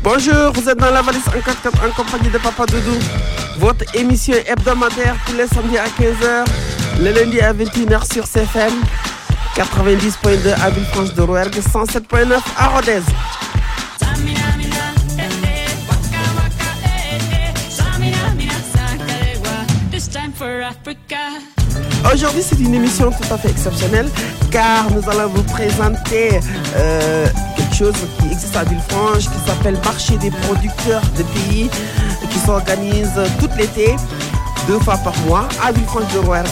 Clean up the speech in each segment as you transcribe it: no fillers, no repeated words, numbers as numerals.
Bonjour, vous êtes dans la valise 144 en compagnie de Papa Doudou. Votre émission hebdomadaire tous les samedis à 15h, le lundi à 21h sur CFM, 90.2 à Villefranche-de-Rouergue, 107.9 à Rodez. Aujourd'hui, c'est une émission tout à fait exceptionnelle car nous allons vous présenter quelque chose qui existe à Villefranche qui s'appelle Marché des producteurs de pays qui s'organise tout l'été, 2 fois par mois à Villefranche-de-Rouergue.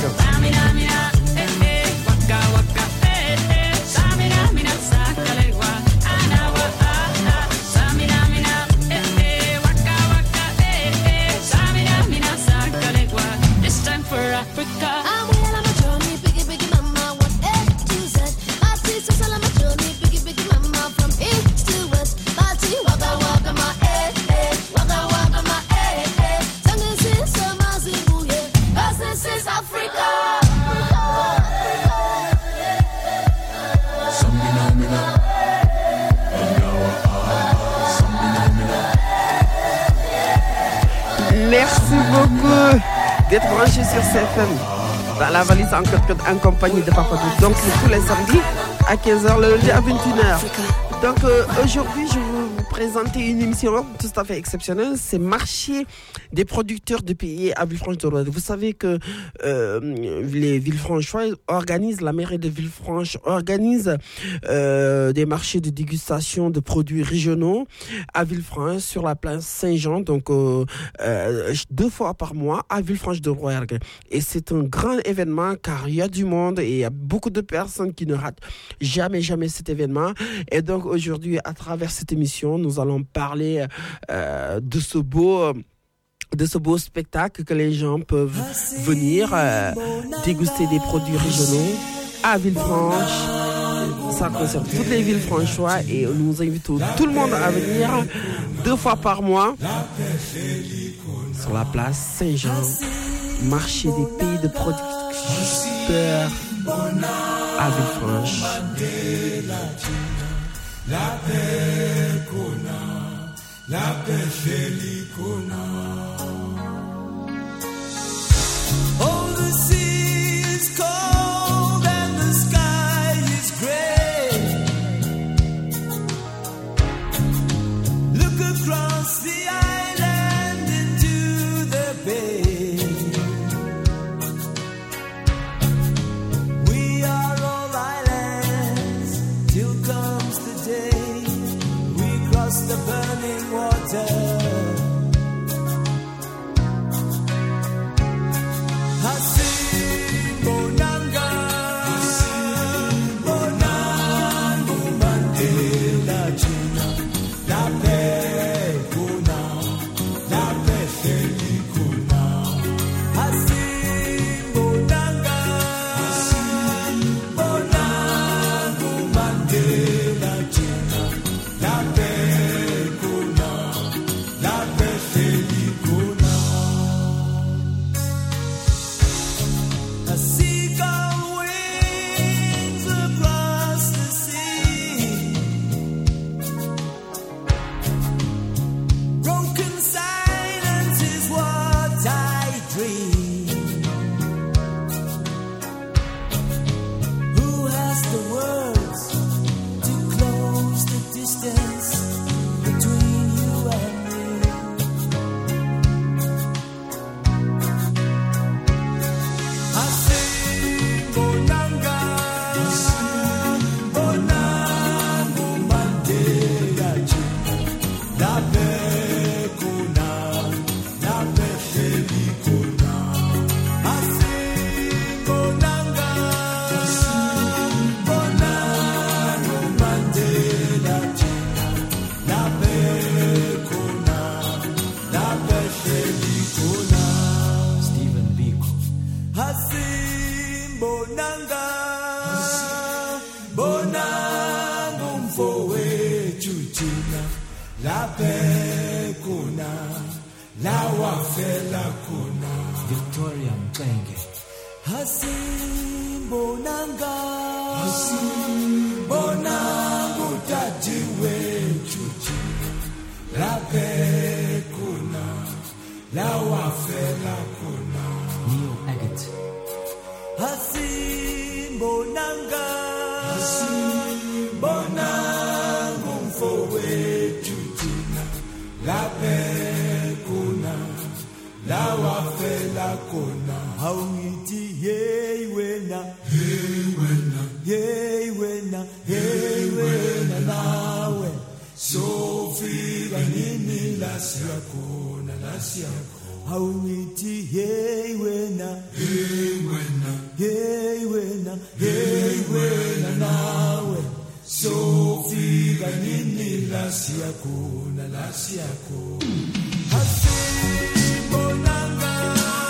Merci beaucoup d'être branché sur CFM dans la valise en compagnie de Papa Doudou. Donc tous les samedis à 15h, le lundi à 21h. Donc aujourd'hui, je vais vous présenter une émission tout à fait exceptionnelle. C'est Marché des producteurs de pays à Villefranche-de-Rouergue. Vous savez que les Villefranchois organisent, la mairie de Villefranche organise des marchés de dégustation de produits régionaux à Villefranche sur la place Saint-Jean, donc 2 fois par mois à Villefranche-de-Rouergue. Et c'est un grand événement car il y a du monde et il y a beaucoup de personnes qui ne ratent jamais cet événement. Et donc aujourd'hui, à travers cette émission, nous allons parler de ce beau spectacle que les gens peuvent venir déguster des produits régionaux à Villefranche. Ça concerne toutes les villes franchois et nous invitons tout le monde à venir 2 fois par mois sur la place Saint-Jean, marché des pays de producteurs à Villefranche. Oh, the sea is cold and the sky is gray. Look across the island into the bay. We are all islands till comes the day we cross the burning water. Victoria Mpenge. Hasimbo nanga, hasimbo nangu tati wetu, la Hasimbonanga Hasimbonanga mfowethu thina laphe khona la wafela khona awungithi hey wena hey wena hey wena hey wena nawe sofika nini la siyakhona awungithi hey wena hey wena hey wena hey wena nawe sofika nini la siyakhona Hasimbonanga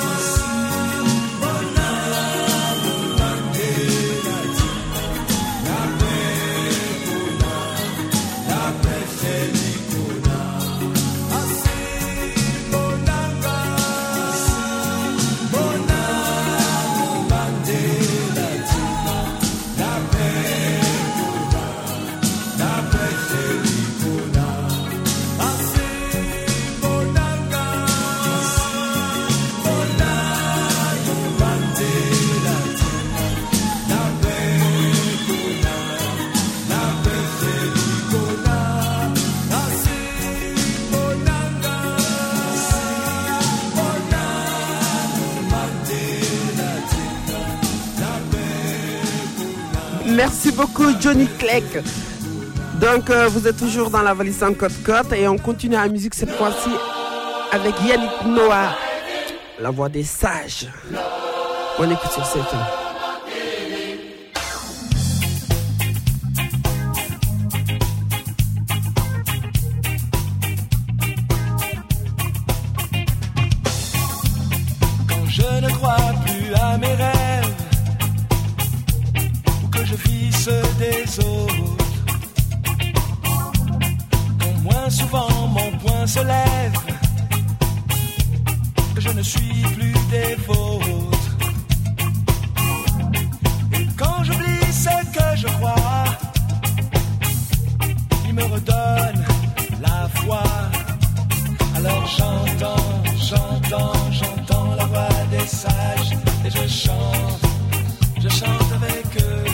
Merci beaucoup Johnny Clegg. Donc vous êtes toujours dans la valise en côte-côte et on continue la musique cette fois-ci avec Yannick Noah, la voix des sages. Bonne écoute sur cette. Quand je ne crois plus à mes rêves, je vis ceux des autres. Quand moins souvent mon poing se lève, je ne suis plus des vôtres. Et quand j'oublie ce que je crois, il me redonne la foi. Alors j'entends la voix des sages et je chante avec eux.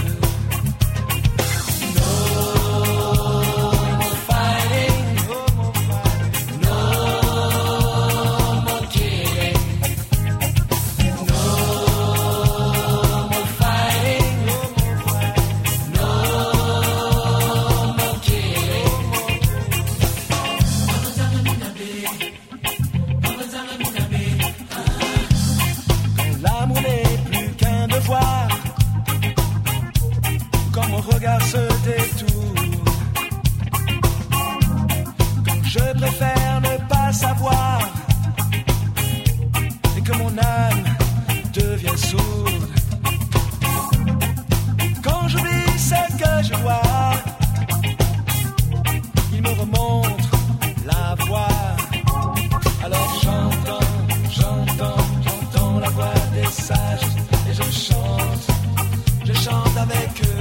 Regarde se détourne. Quand je préfère ne pas savoir et que mon âme devient sourde. Quand j'oublie ce que je vois, il me remonte la voix. Alors j'entends la voix des sages et je chante avec eux.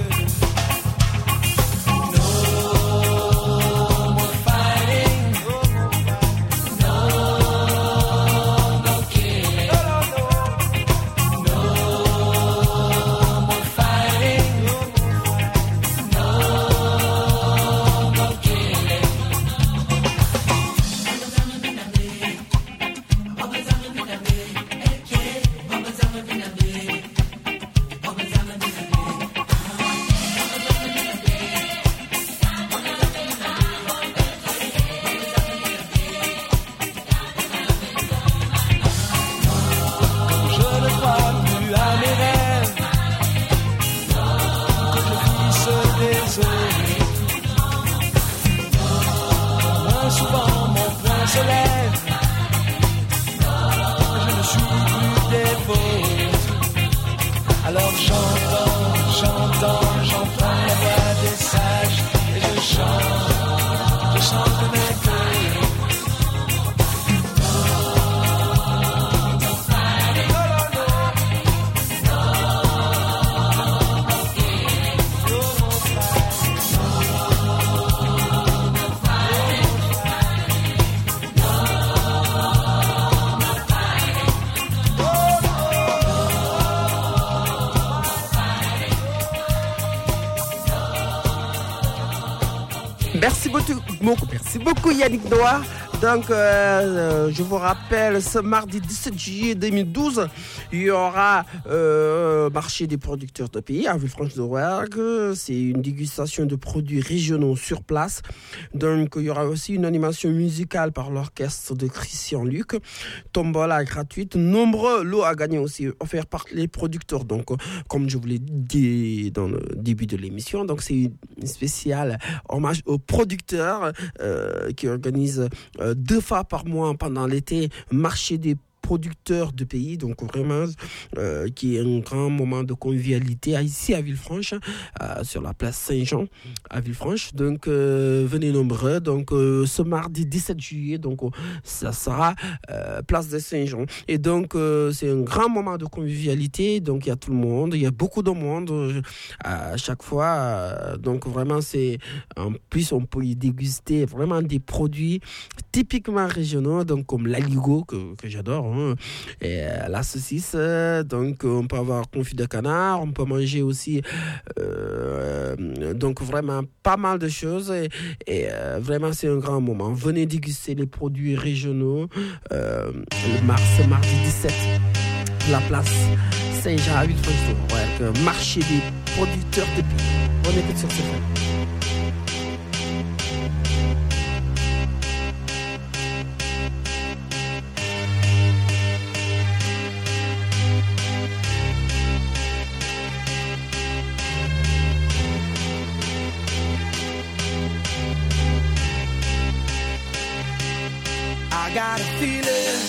Merci beaucoup Yannick Noah. Donc, je vous rappelle, ce mardi 17 juillet 2012, il y aura marché des producteurs de pays à Villefranche-de-Rouergue. C'est une dégustation de produits régionaux sur place. Donc, il y aura aussi une animation musicale par l'orchestre de Christian Luc. Tombola gratuite. Nombreux lots à gagner aussi offerts par les producteurs. Donc, comme je vous l'ai dit dans le début de l'émission, donc c'est une spéciale hommage aux producteurs qui organisent 2 fois par mois pendant l'été marché des producteurs de pays, donc vraiment qui est un grand moment de convivialité ici à Villefranche, sur la place Saint-Jean à Villefranche. Donc venez nombreux. Donc ce mardi 17 juillet, donc ça sera place de Saint-Jean. Et donc c'est un grand moment de convivialité. Donc il y a tout le monde, il y a beaucoup de monde à chaque fois. Donc vraiment c'est en plus on peut y déguster vraiment des produits typiquement régionaux, donc comme l'aligot que j'adore. Et la saucisse, donc on peut avoir confit de canard, on peut manger aussi donc vraiment pas mal de choses et vraiment c'est un grand moment. Venez déguster les produits régionaux ce mardi 17, la place Saint-Jean à Villefranche-de-Rouergue, marché des producteurs de pays. On écoute sur ce point. I got a feeling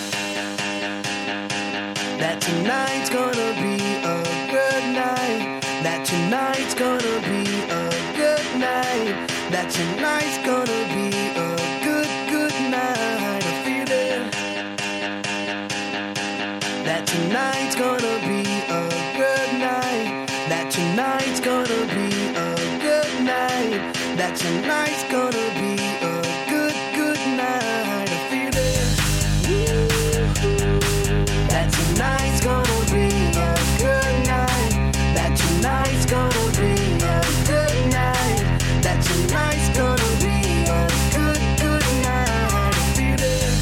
that tonight's gonna be a good night. That tonight's gonna be a good night. That tonight's gonna be a good night. A feeling that tonight's gonna be a good night. That tonight's gonna be a good night. That tonight's gonna be a good night. A feeling that tonight's gonna be a good night. That tonight's gonna be a good night. That tonight's gonna be a good night. A feeling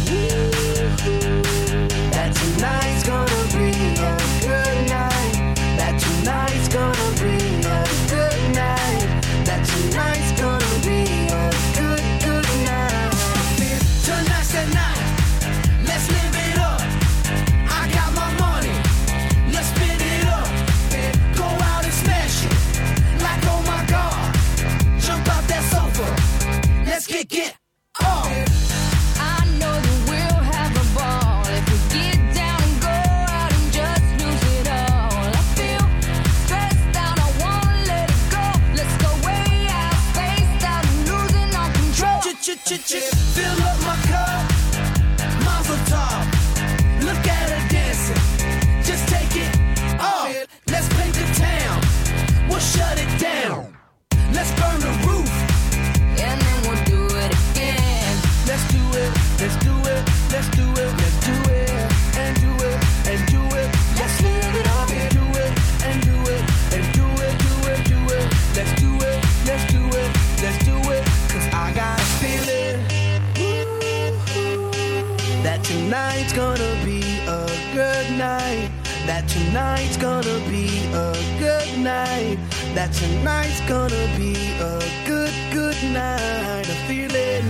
that tonight's gonna be a good night. That tonight's gonna be a good night. That tonight's gonna be a good night. Tonight's the night, let's live it up. I got my money, let's spin it up. Go out and smash it, like oh my God. Jump out that sofa, let's kick it off. I know that we'll have a ball if we get down and go out and just lose it all. I feel stressed out, I wanna let it go. Let's go way out, spaced out, and losing all control. Fill up my cup, Mazel tov. Look at her dancing, just take it off. Let's paint the town, we'll shut it down. Let's burn the roof, And then we'll do it again. let's do it, let's do it, let's do it, let's do it, and do it, and do it. Let's live it up and do it, and do it, and do it, do it, do it. Let's do it, let's do it, let's do it. 'Cause I got a feeling that tonight's gonna be a good night. That tonight's gonna be a good night. That tonight's gonna be a good night. A feeling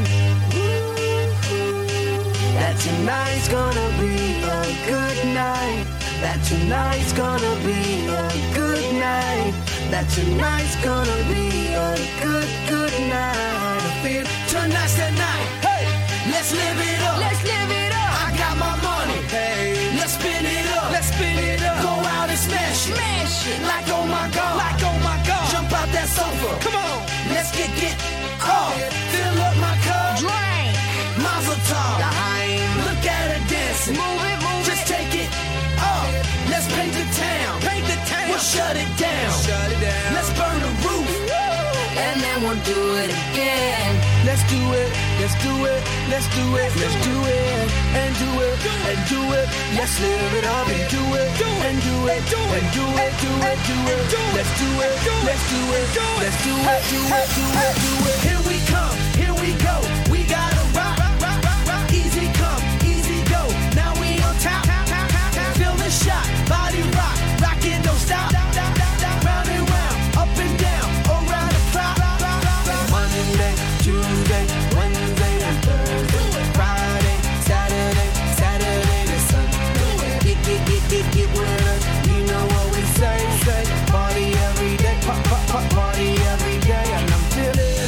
that tonight's gonna be a good night. That tonight's gonna be a good night. That tonight's gonna be a good night. I feel tonight's the night. Hey, let's live it up. Let's live it up. I got my money. Hey, let's spin it up. Let's spin it up. Go out and smash it. Smash it. Like oh my God. Like oh my God. Jump out that sofa. Come on. Let's get off. Fill up my cup. Drink. Mazel tov. Look at her dancing. Move it, move Just it. take it off. Let's paint the town. Paint the town. We'll shut it down. Shut it down. Let's burn the roof. And then we'll do it again. Let's do it, let's do it, let's do it, let's do it, and do it, and do it. Let's live it up and do it, and do it, and do it, do it, do it. Let's do it, let's do it, let's do it, do it, do it, do it. Here we come, here we go. We gotta rock, rock, rock, rock. Easy come, easy go. Now we on top, feel the shot, body rock, rockin' don't stop. Round and round, up and down, around the clock. Monday, Tuesday, Wednesday, and Thursday, Friday, Saturday, Saturday to Sunday. Get with us, you know what we say. Party every day, party every day, and I'm feeling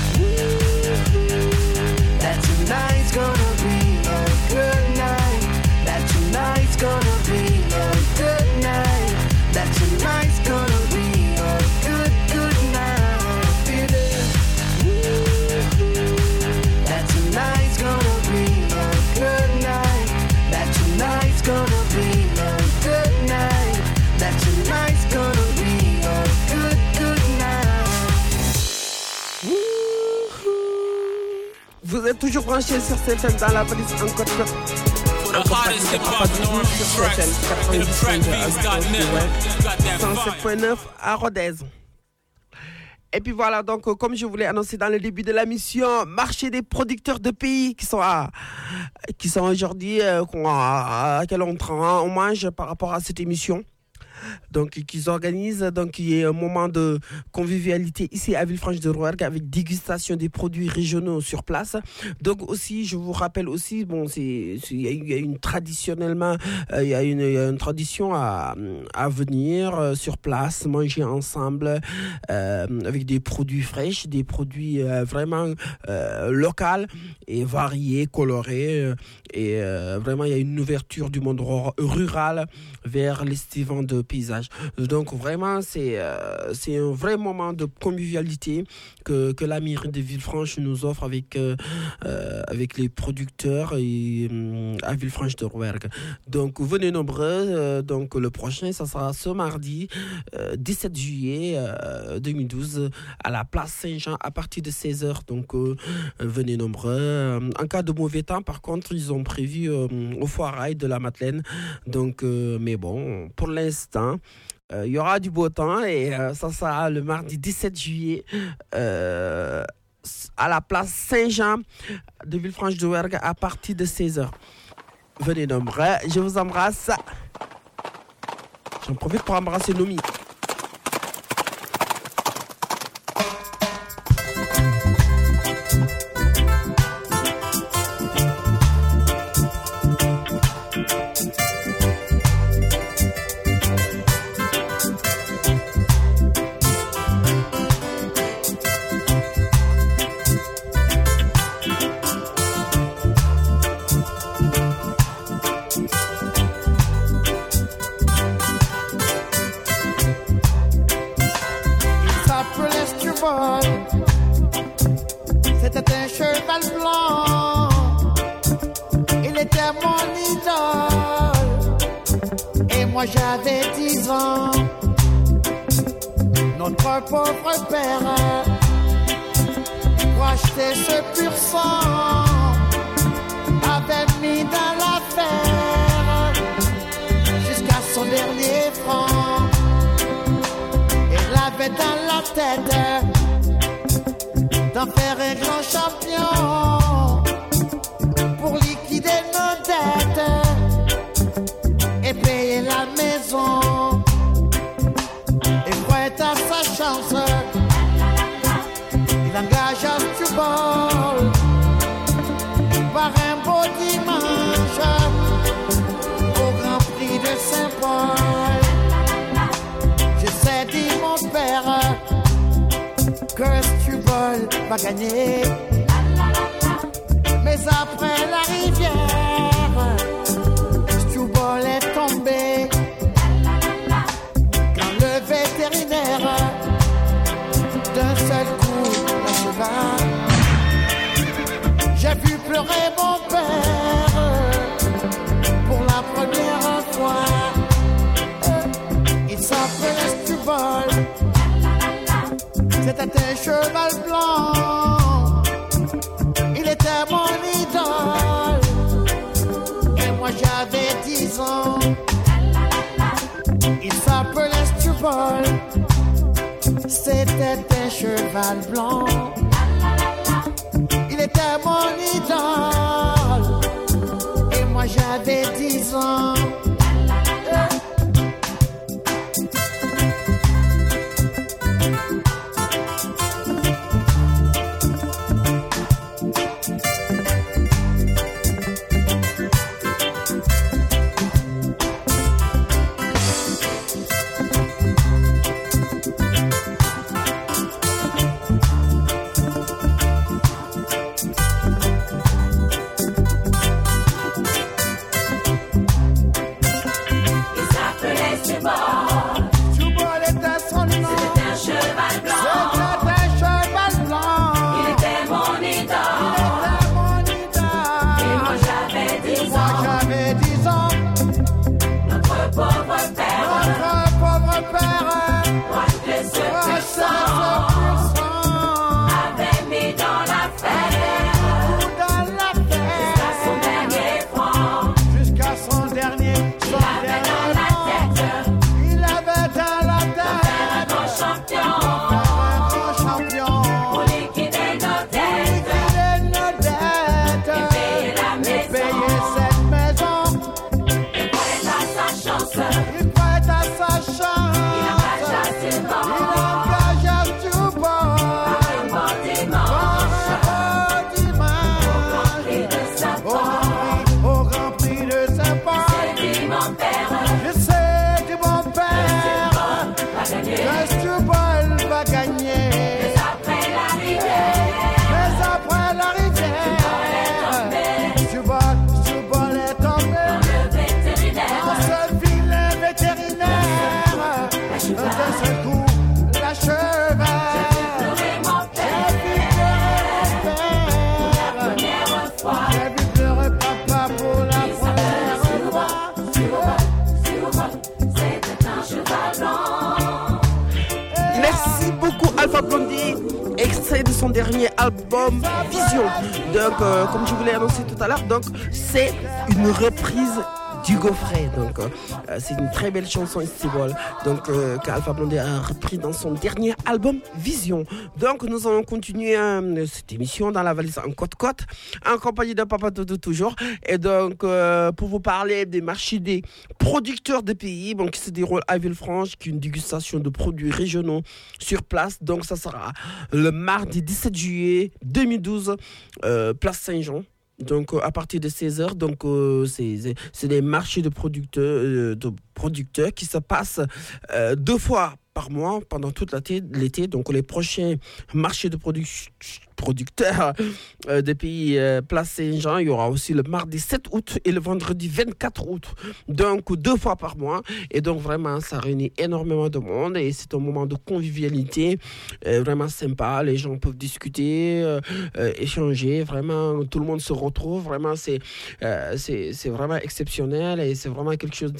that tonight's gonna be a good night. That tonight's gonna be a good night. That tonight's gonna be a good night. Feeling that tonight's gonna be a good night. That tonight's gonna be a good night. That tonight's gonna be a good night. Vous êtes toujours branchés sur CFM dans la police en Côte d'Or. For the hottest hip hop and R&B tracks, hit up trackbeats.net. Got that vibe. 107.9 à Rodez. Et puis voilà, donc comme je vous l'ai annoncé dans le début de la mission, marché des producteurs de pays qui sont aujourd'hui, à quel on rend hommage par rapport à cette émission. Donc, qu'ils organisent, donc il y a un moment de convivialité ici à Villefranche-de-Rouergue avec dégustation des produits régionaux sur place. Donc aussi, je vous rappelle aussi, bon, il y a une traditionnellement, il y a une tradition à venir sur place, manger ensemble avec des produits fraîches, des produits vraiment locaux et variés, colorés. Et vraiment, il y a une ouverture du monde rural vers l'estivant de paysage. Donc vraiment, c'est un vrai moment de convivialité que la mairie de Villefranche nous offre avec les producteurs et à Villefranche-de-Rouergue. Donc venez nombreux. Donc le prochain, ça sera ce mardi 17 juillet 2012 à la place Saint-Jean à partir de 16h. Donc venez nombreux. En cas de mauvais temps, par contre, ils ont prévu au foirail de la Madeleine. Donc mais bon, pour l'instant, il y aura du beau temps et ça sera le mardi 17 juillet à la place Saint-Jean de Villefranche-de-Rouergue à partir de 16h. Venez nombreux, je vous embrasse. J'en profite pour embrasser Nomi. C'était un cheval blanc, il était mon idole, et moi j'avais 10 ans. Notre pauvre père, pour acheter ce pur sang, avait mis dans l'affaire jusqu'à son dernier franc. Il avait dans la tête d'en faire un grand champion pour liquider nos dettes et payer la maison. Et croyait à sa chance, il engage Astubol par un beau dimanche au Grand Prix de Saint-Paul. Je sais, dit mon père, que Astubol va gagner. Mais après la rivière, Astubol est tombé. Quand le vétérinaire d'un seul coup l'acheva, j'ai vu pleurer mon père pour la première fois. Il s'appelait Astubol. C'était un cheval blanc, il était ans. Il s'appelait Stubble. C'était un cheval blanc. Il était mon idole. Et moi j'avais 10 ans. Extrait de son dernier album Vision. Donc, comme je vous l'ai annoncé tout à l'heure, donc c'est une reprise du Gaufret. Donc, c'est une très belle chanson estivale. Donc, qu'Alpha Blondy a repris dans son dernier album Vision. Donc, nous allons continuer cette émission dans la valise en côte-côte, en compagnie de Papa Doudou toujours. Et donc, pour vous parler des marchés des producteurs de pays, bon, qui se déroule à Villefranche, qui est une dégustation de produits régionaux sur place. Donc, ça sera le mardi 17 juillet 2012, place Saint-Jean. Donc, à partir de 16h, donc, c'est des marchés de producteurs qui se passent 2 fois par mois pendant toute l'été. Donc, les prochains marchés de producteurs des pays Place Saint-Jean, il y aura aussi le mardi 7 août et le vendredi 24 août. Donc, 2 fois par mois. Et donc, vraiment, ça réunit énormément de monde et c'est un moment de convivialité vraiment sympa. Les gens peuvent discuter, échanger. Vraiment, tout le monde se retrouve. Vraiment, c'est vraiment exceptionnel et c'est vraiment quelque chose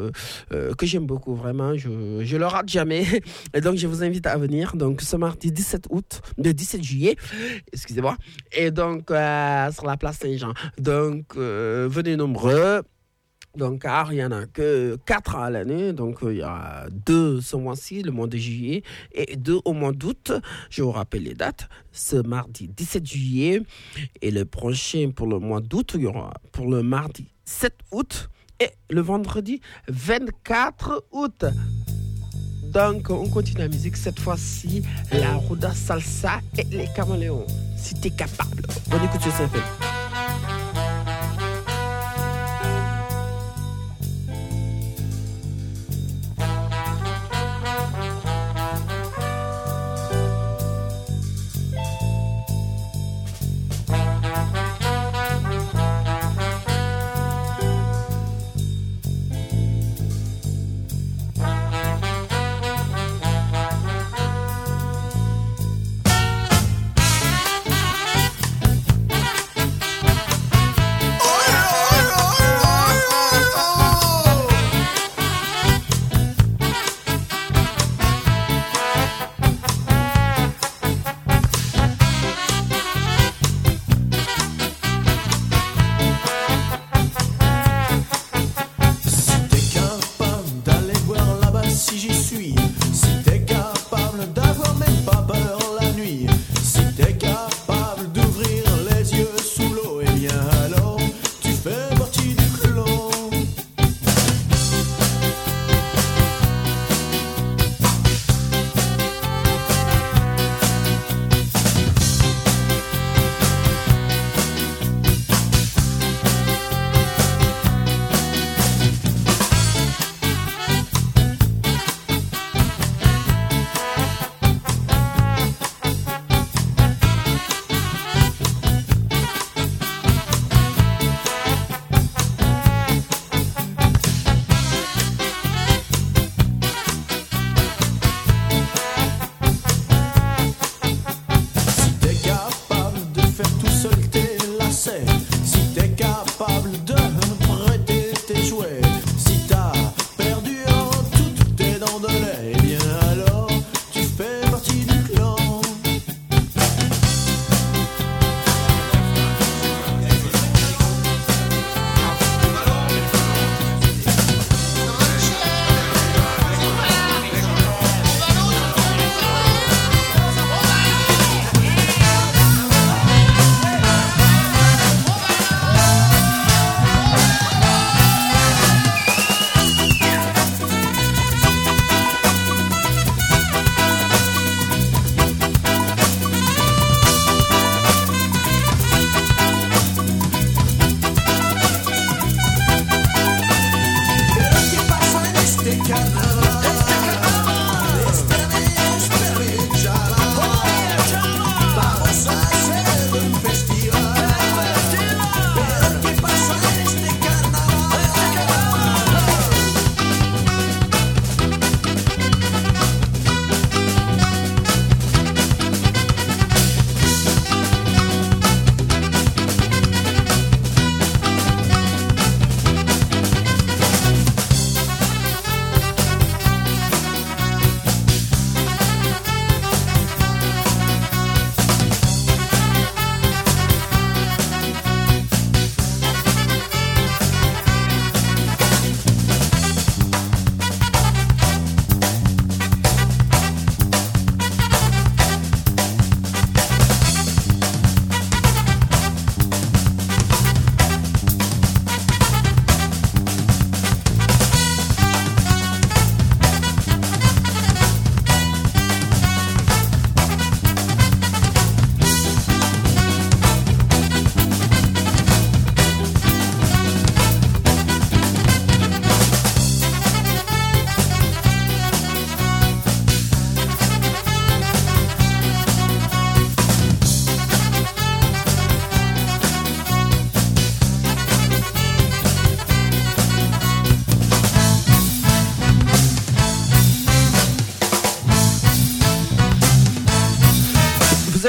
que j'aime beaucoup. Vraiment, je le rate jamais. Et donc, je vous invite à venir. Donc, ce mardi 17 juillet, excusez-moi. Et donc, sur la place Saint-Jean. Donc, venez nombreux. Donc, car il n'y en a que 4 à l'année. Donc, il y a 2 ce mois-ci, le mois de juillet, et 2 au mois d'août. Je vous rappelle les dates. Ce mardi 17 juillet. Et le prochain pour le mois d'août, il y aura pour le mardi 7 août et le vendredi 24 août. Donc, on continue la musique. Cette fois-ci, la Ruda Salsa et les Caméléons. Si t'es capable. Bonne écoute sur CFM.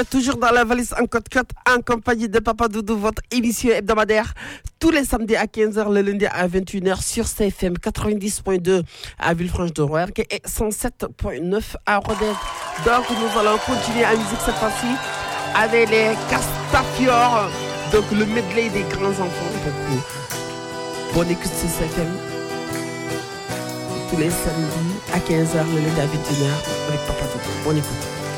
êtes toujours dans la valise en Côte-Côte en compagnie de Papa Doudou, votre émission hebdomadaire tous les samedis à 15h, le lundi à 21h sur CFM 90.2 à Villefranche-de-Rouergue et 107.9 à Rodez. Donc nous allons continuer en musique cette fois-ci avec les Castafiore, donc le medley des grands enfants. Donc, bonne écoute sur CFM tous les samedis à 15h, le lundi à 21h avec Papa Doudou. Bonne écoute.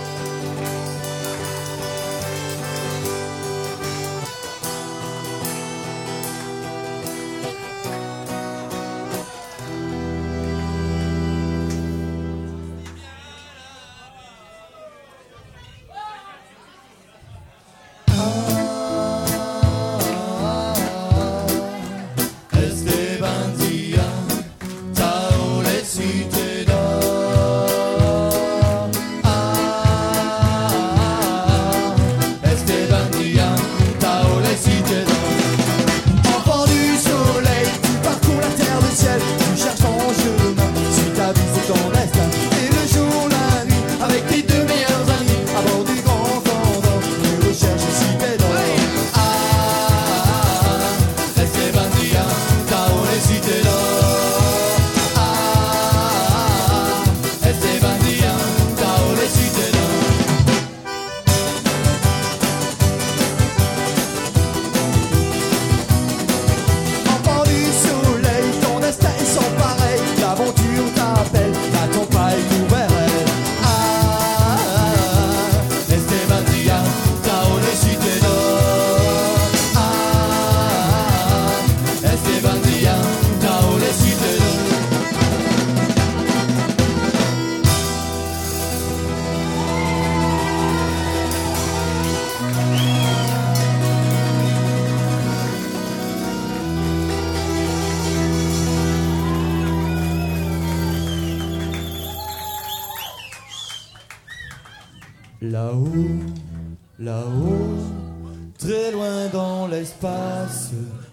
Là-haut, là-haut, très loin dans l'espace,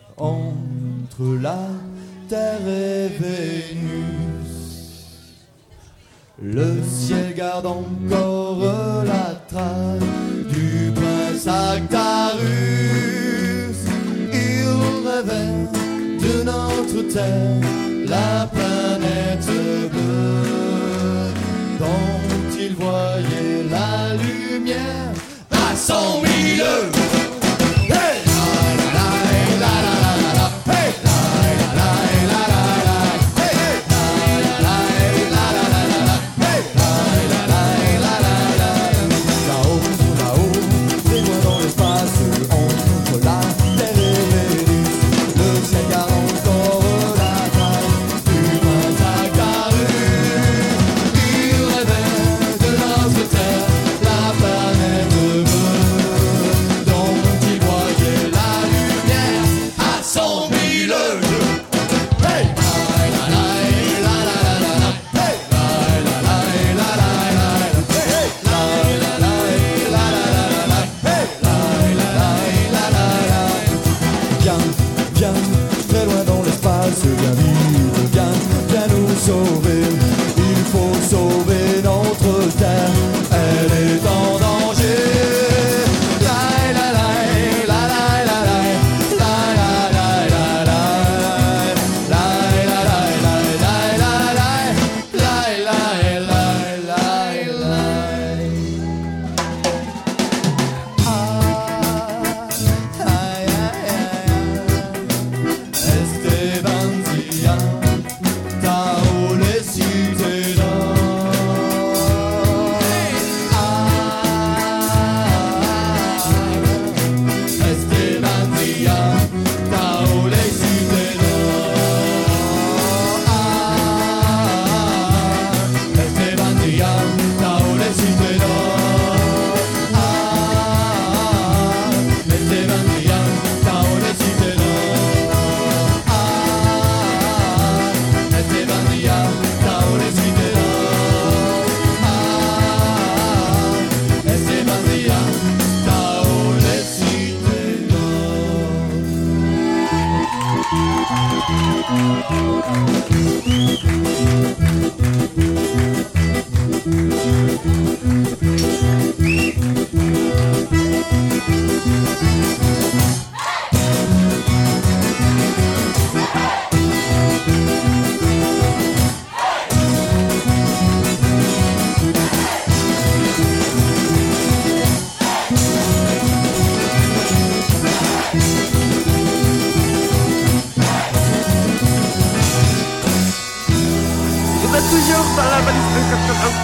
entre la Terre et Vénus, le ciel garde encore la trace du prince Actarus. Il rêvait de notre Terre, la planète bleue, dont il voyait la lumière à 100 000. De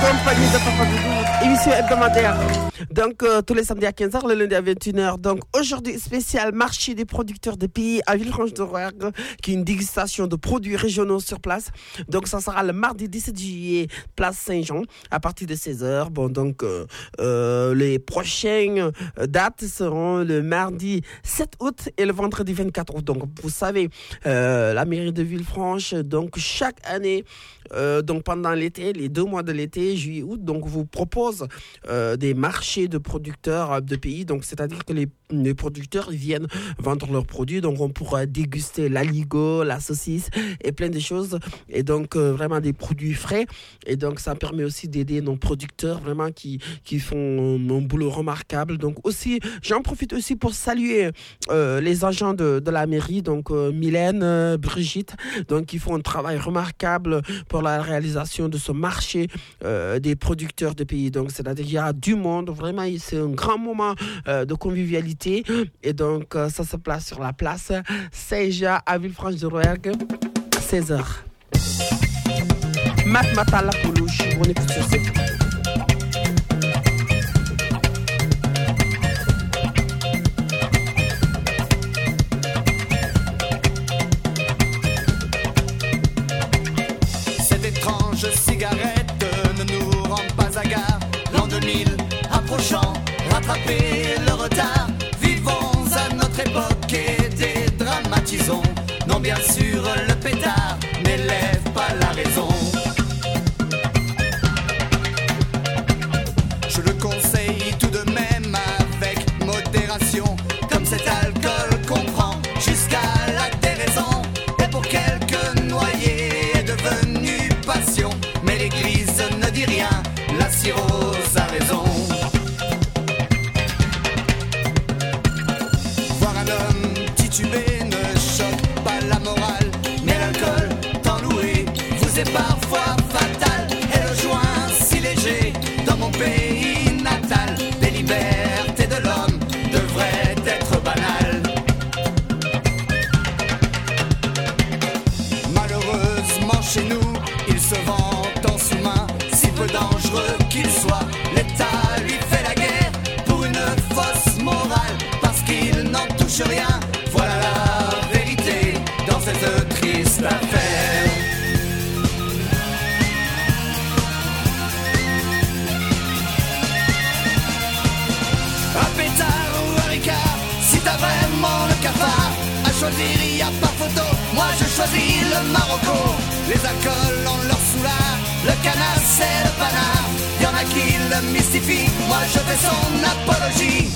compagnie de Papa Doudou, émission hebdomadaire. Donc, tous les samedis à 15h, le lundi à 21h. Donc, aujourd'hui, spécial marché des producteurs de pays à Villefranche-de-Rouergue, qui est une dégustation de produits régionaux sur place. Donc, ça sera le mardi 17 juillet, place Saint-Jean, à partir de 16h. Bon, donc, les prochaines dates seront le mardi 7 août et le vendredi 24 août. Donc, vous savez, la mairie de Villefranche, donc, chaque année, donc pendant l'été, les 2 mois de l'été, juillet, août, donc vous propose des marchés de producteurs de pays. Donc c'est-à-dire que les producteurs viennent vendre leurs produits. Donc on pourra déguster l'aligot, la saucisse et plein de choses. Et donc vraiment des produits frais. Et donc ça permet aussi d'aider nos producteurs vraiment qui font un boulot remarquable. Donc aussi, j'en profite aussi pour saluer les agents de la mairie. Donc Mylène, Brigitte, donc qui font un travail remarquable pour la réalisation de ce marché des producteurs de pays. Donc c'est-à-dire qu'il y a du monde, vraiment c'est un grand moment de convivialité et donc ça se place sur la place Saint-Jean à Villefranche-de-Rouergue à 16h. Matmata la Poulouche, on écoute sur cette. Cigarette ne nous rend pas à gare. L'an 2000 approchant, rattraper le retard. Vivons à notre époque et dédramatisons. Non, bien sûr, le pétard n'élève pas la raison. Je le conseille tout de même avec modération. Comme cet alcool qu'on prend jusqu'à la déraison. Et pour quelques noyés est devenu passion. Mais l'église ne dit rien, la cirrhose a raison. Voir un homme tituber ne choque pas la morale. Mais l'alcool, tant loué, vous est parfois fatal. Et le joint si léger, dans mon pays natal, les libertés de l'homme devraient être banales. Malheureusement chez nous, il se vend dangereux qu'il soit, l'État lui fait la guerre pour une fausse morale, parce qu'il n'en touche rien. Voilà la vérité dans cette triste affaire. Un pétard ou un ricard, si t'as vraiment le cafard, à choisir il y a pas photo. Moi je choisis le Marocco. Les alcools ont leur soulard, le canard c'est le panard. Y'en a qui le mystifient, moi je fais son apologie.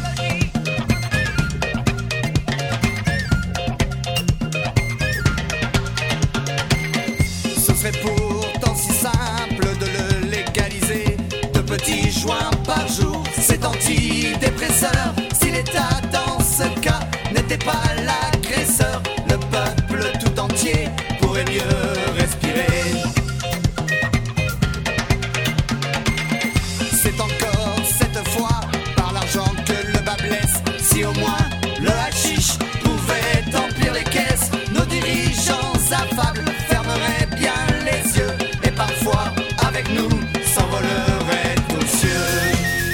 Ce serait pourtant si simple de le légaliser. 2 petits joints par jour, c'est antidépresseur. Si l'État dans ce cas n'était pas l'agresseur, le peuple tout entier pourrait mieux respirer. C'est encore cette fois par l'argent que le bas blesse. Si au moins le hashish pouvait emplir les caisses, nos dirigeants affables fermeraient bien les yeux et parfois avec nous s'envoleraient aux cieux.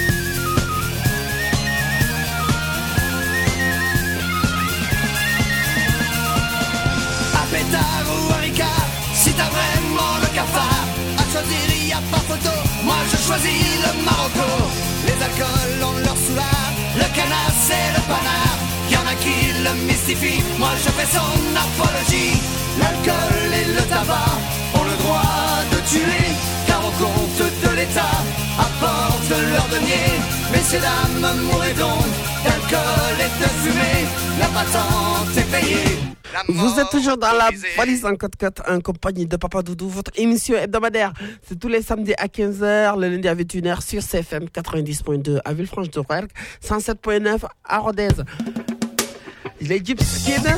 Un pétard ou un ricard, si t'as vraiment le cafard, à choisir il y a pas photo. Moi je choisis le Marocco. Les alcools ont leur soulard, le canard c'est le panard. Y'en a qui le mystifient, moi je fais son apologie. L'alcool et le tabac ont le droit de tuer, car au compte de l'État apportent leur denier. Messieurs dames, mourrez donc d'alcool et de fumée, la patente est payée. Vous êtes toujours dans la valise en 4x4 en compagnie de Papa Doudou, votre émission hebdomadaire. C'est tous les samedis à 15h, le lundi à 21h sur CFM 90.2 à Villefranche-de-Rouergue, 107.9 à Rodez. Les Gypsy Kids.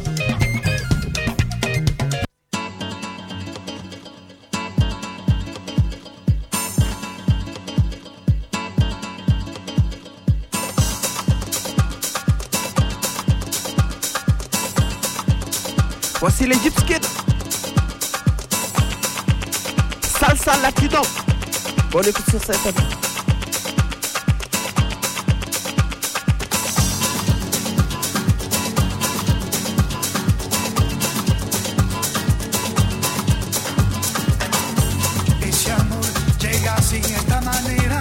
Voici les Gypsy Kids. Salsa latino. Bonne écoute sur cette FM. Ese amor llega así de esta manera,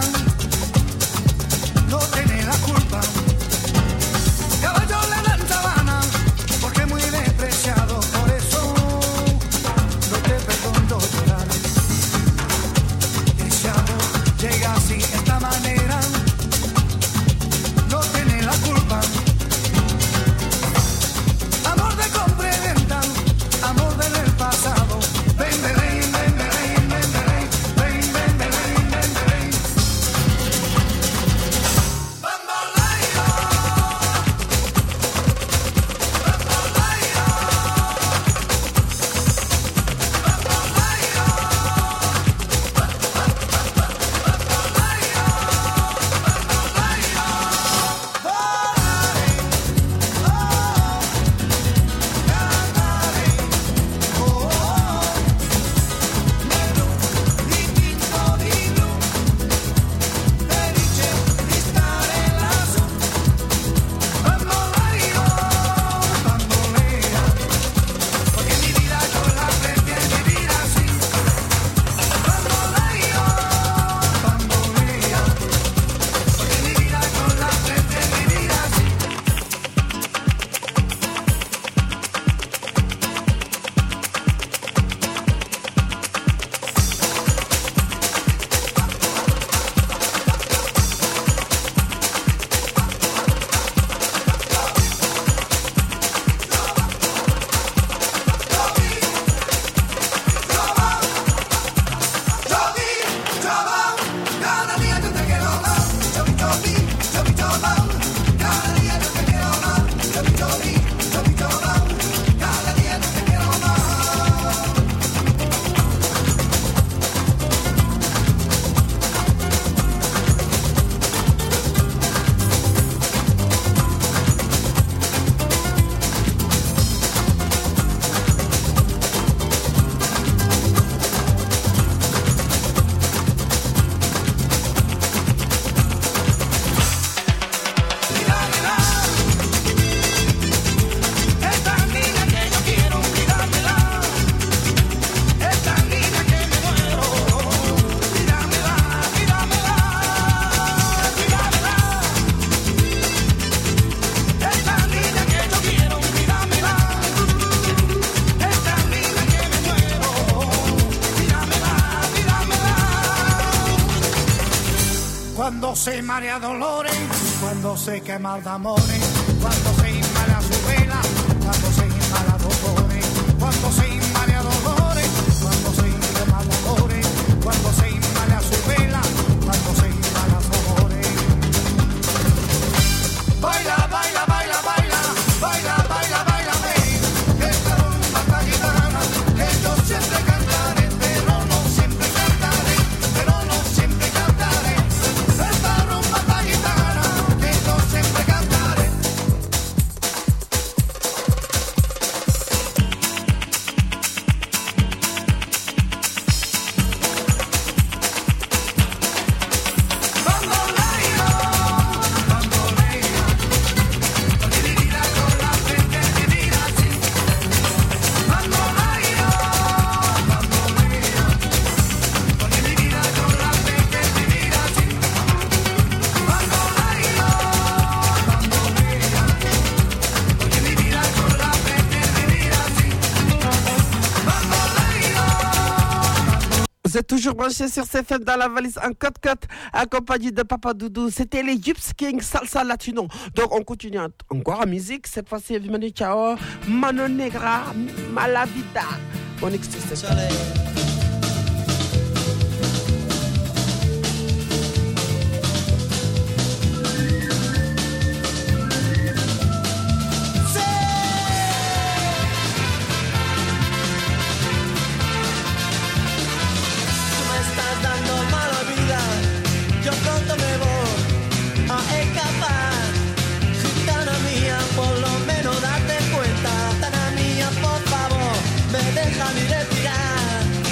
no tiene la culpa. Caballo le dan sabana, porque es muy despreciado, por eso no te perdono llorar. Ese amor llega así de esta manera, no tiene la culpa. Amor de compra y venta, amor del pasado. Ven, ven, ven, ven, ven, ven, ven, ven, ven, ven, ven, ven, ven. Bamboleo, cuando se marea dolores, cuando se quema de amores, cuando se inmala su vela, cuando se inmala dolores, cuando se inmala dolores, cuando se quema dolores, cuando se inmala su vela, cuando se inmala dolores. Baila, baila, baila, baila, baila, baila, baila, baila, esta rumba tan gitana, que yo siempre cantaré, pero no siempre cantaré, pero no siempre cantaré. Esta rumba tan gitana, que yo siempre cantaré. Vous êtes toujours branchés sur CFM dans la valise en côte-côte, accompagné de Papa Doudou. C'était les Gyps King Salsa Latino. Donc on continue encore en musique. Cette fois-ci, Manu Chao, Mano Negra, Malavida. On extrait cette Déjame respirar.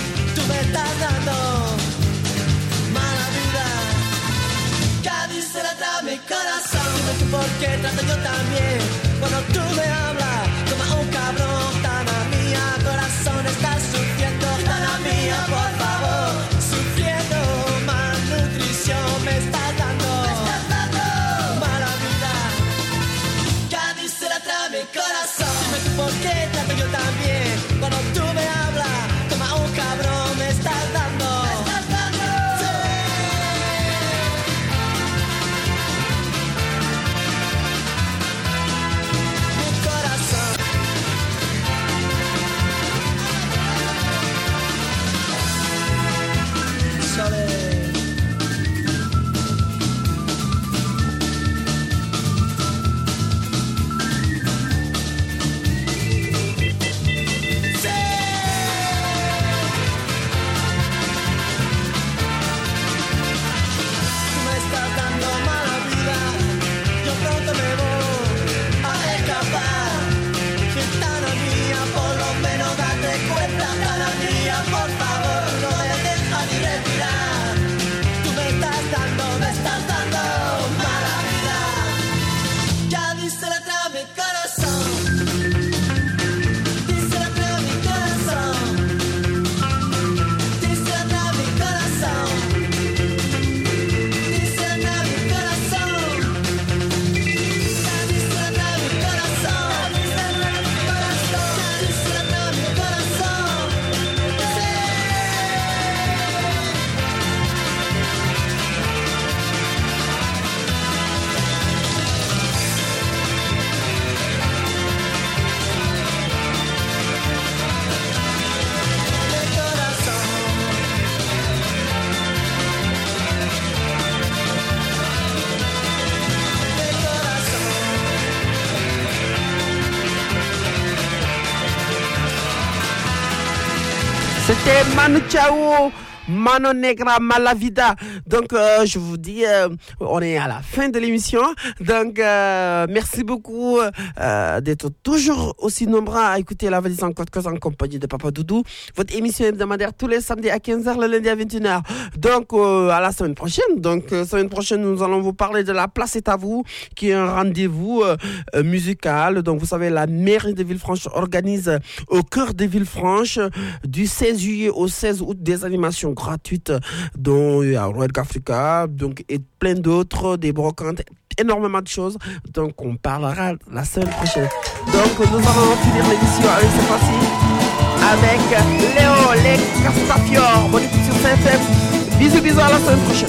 C'était Manu Chao, Mano Negra Malavida. Donc, je vous dis, on est à la fin de l'émission. Donc, merci beaucoup d'être toujours aussi nombreux à écouter La Valise en Côte-Côte en compagnie de Papa Doudou. Votre émission hebdomadaire tous les samedis à 15h, le lundi à 21h. Donc, à la semaine prochaine. Donc, semaine prochaine, nous allons vous parler de La Place est à vous, qui est un rendez-vous musical. Donc, vous savez, la mairie de Villefranche organise au cœur de Villefranche du 16 juillet au 16 août des animations gratuites, dont il y a Royal Africa, donc, et plein d'autres, des brocantes, énormément de choses. Donc, on parlera la semaine prochaine. Donc, nous allons finir l'émission avec cette fois-ci avec Léo, les Castafiore. Bonne écoute sur CFM. Bisous, bisous, à la semaine prochaine.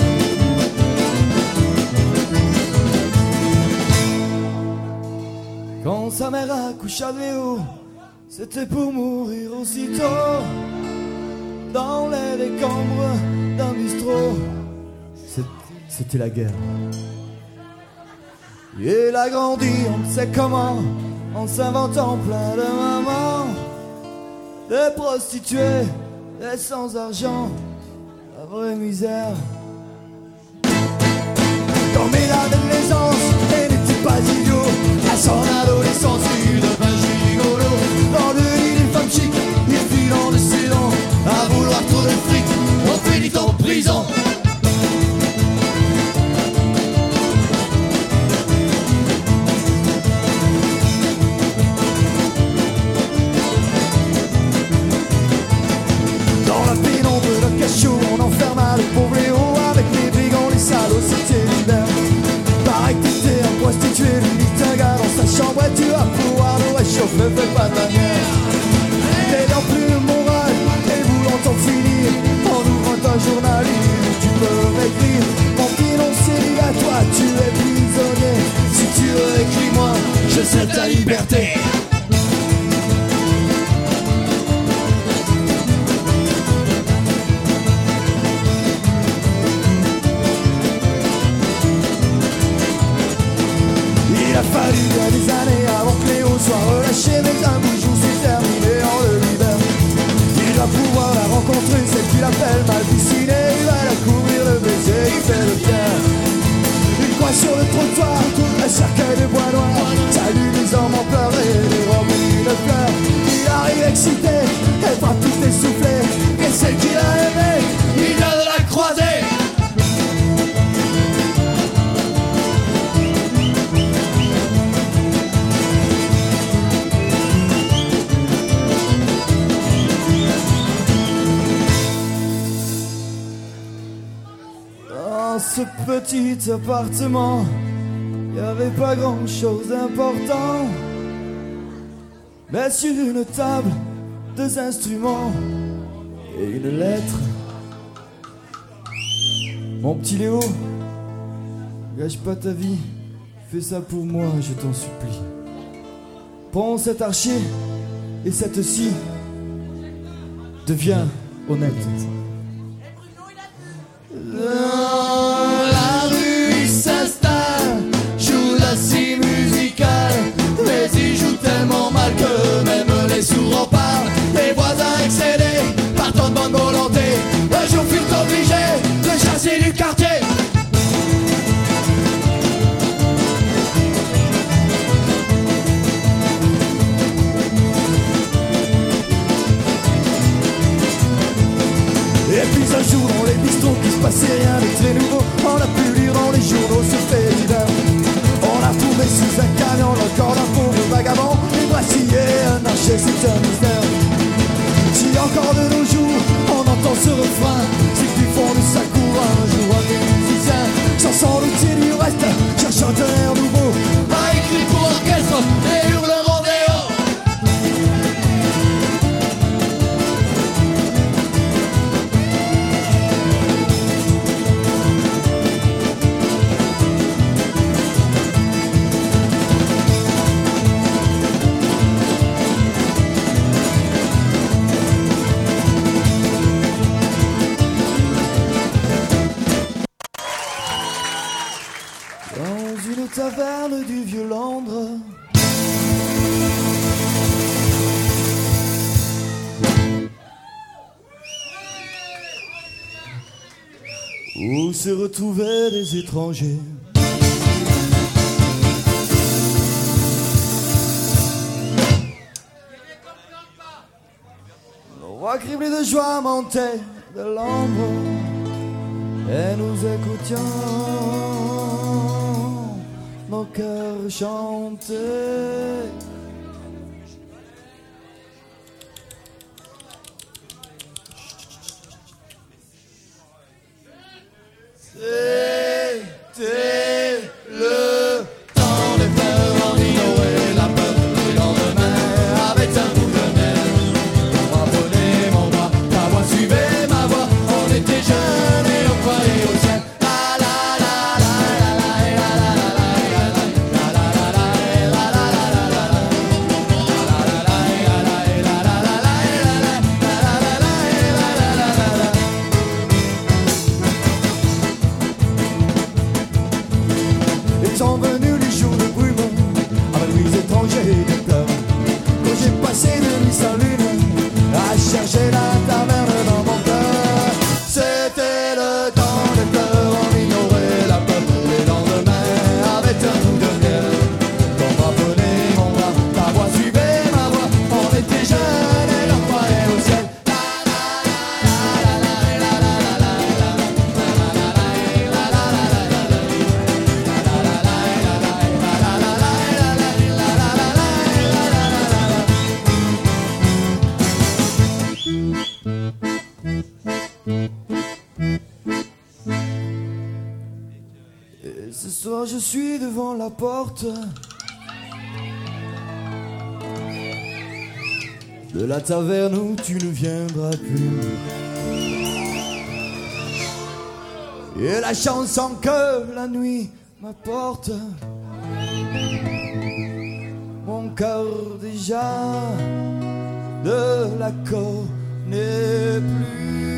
Quand sa mère accoucha de Léo, c'était pour mourir aussitôt. Dans les décombres d'un bistrot, c'était la guerre. Et il a grandi, on ne sait comment, en s'inventant plein de mamans, des prostituées, des sans argent, la vraie misère. Comme il avait de l'aisance et n'était pas idiot, à son adolescence il devint gigolo. Dans le lit des femmes chics, il fit dans de ses dents, à vouloir trop de fric, on finit en prison. Dans la pénombre d'un cachot, on enferma le pauvre Léo. Avec les brigands, les salauds, c'était l'hiver. Pareil que t'étais un prostitué, l'unique un gars dans sa chambre. Et tu vas pouvoir nous réchauffer, fais pas de manière. N'ayant plus le moral et voulant en finir, en ouvrant un journal, tu peux m'écrire. Mon petit nom c'est à toi, tu es prisonnier. Si tu veux, écris-moi, je sais ta liberté. Il a fallu bien des années avant que Léo soit relâché, mais un beau jour s'est terminé en le libère. Il va pouvoir la rencontrer, celle qu'il appelle mal dessinée. Il va la couvrir, le baiser, il fait le fier. Il croit sur le trottoir, un cercueil de bois noir. Salut les hommes en pleurs et les robes de fleurs. Il arrive excité, elle va tout essouffler. Et celle qu'il a aimée, il vient de la croiser. Dans ce petit appartement, y avait pas grand chose d'important. Mais sur une table, 2 instruments et une lettre. Mon petit Léo, gâche pas ta vie, fais ça pour moi, je t'en supplie. Prends cet archer et cette scie, deviens honnête. Dans la rue il s'installe, joue la scie musicale, mais il joue tellement mal que même les sourds en parlent. Les voisins excédés par tant de bonne volonté, un jour furent obligés de chasser du quartier. Et puis un jour dans les bistrots qu'il se passait rien de très nouveau. On a pu lire dans les journaux ce fait divers. On a trouvé sous un camion le corps d'un pauvre vagabond. Une voici un archer, c'est un mystère. Si encore de nos jours on entend ce refrain, c'est que du fond de sa cour un jour un des musiciens, chanson l'outil du reste, cherchant un air nouveau, a écrit pour orchestre et hurle rodéo. Taverne du vieux Londres, où se retrouvaient des étrangers. Nos voix criblées de joie montaient de l'ombre et nous écoutions nos cœurs chanter. C'était le temps de faire en ignorer la peur. Le lendemain avec un bout de mer. Ton bras prenait mon bras, ta voix suivait ma voix. On était jeunes et on croyait au ciel. Sont venus les jours de brume, avec les étrangers de peur. Quand j'ai passé de nuit sans lune, à chercher la taverne dans mon cœur. C'était le temps de peur, on ignorait la peur. Les lendemains avec un bout de miel. Ton bras prenait mon bras, ta voix suivait ma voix. On était jeunes et on croyait au ciel. Et ce soir je suis devant la porte de la taverne où tu ne viendras plus. Et la chanson que la nuit m'apporte, mon cœur déjà ne la connaît plus.